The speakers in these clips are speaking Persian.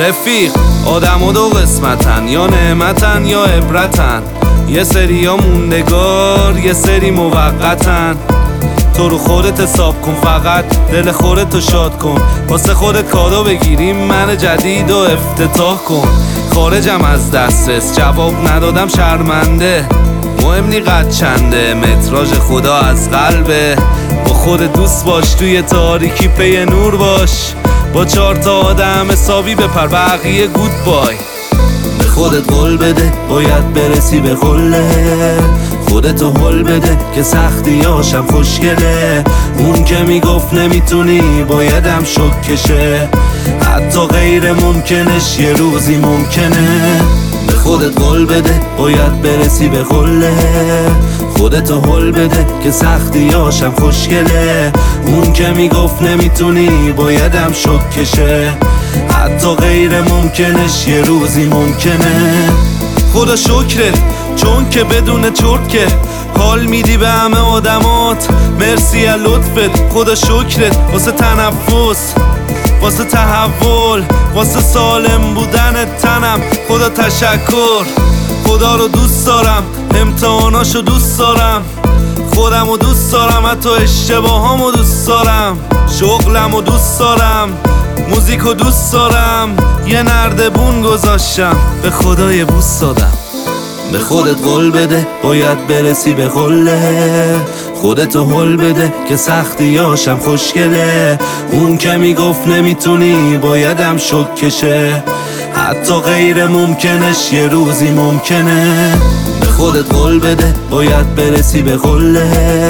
رفیق آدم و دو قسمتن، یا نعمتن یا عبرتن. یه سری ها موندگار، یه سری موقتن. تو رو خودت حساب کن، فقط دل خودتو شاد کن. واسه خودت کادو بگیریم من جدید و افتتاح کن. خارجم از دسترس، جواب ندادم شرمنده. مهم نی قد چنده، متراژ خدا از قلبه. با خود دوست باش، توی تاریکی پی نور باش. با 4 تا آدم حسابی بپر، بقیه گود بای. به خودت قول بده، باید برسی به قله. خودتو حل بده که سختیاشم خوشگله. اون که میگفت نمیتونی بایدم شک کشه. حتی غیر ممکنش یه روزی ممکنه. به خودت قول بده، باید برسی به قله. خودتو حل بده که سختیاشم خوشگله. اون که میگفت نمیتونی بایدم شک کشه. حتی غیر ممکنش یه روزی ممکنه. خدا شکرت چون که بدون چرکه حال میدی به همه آدمات. مرسی از لطفت، خدا شکرت واسه تنفس، واسه تحول، واسه سالم بودن تنم. خدا تشکر، خدا رو دوست دارم، امتحاناشو دوست دارم. خودمو دوست دارم، حتی اشتباهامو دوست دارم. شغلمو دوست دارم، موزیکو دوست دارم. یه نردبون گذاشتم، به خدا یه بوس دادم. به خودت قول بده، باید برسی به قله. خودتو حل بده که سختیاشم خوشگله. اون که میگفت نمیتونی بایدم شک کشه. حتی غیر ممکنش یه روزی ممکنه. به خودت قول بده، باید برسی به قله.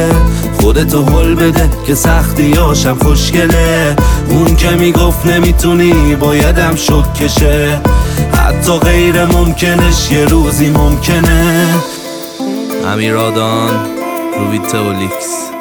خودتو حل بده که سختیاشم خوشگله. اون که میگفت نمیتونی بایدم شک کشه. حتی غیر ممکنش یه روزی ممکنه. امیرادان، روبیتولیکس.